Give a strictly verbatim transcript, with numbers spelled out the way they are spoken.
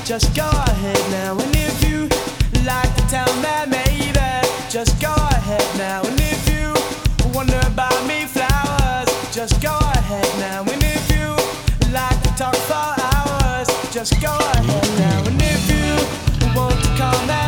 just go ahead now. And if you like to tell me, maybe, just go ahead now. And if you wonder about me flowers, just go ahead now. And if you like to talk for hours, just go ahead now. And if you want to call me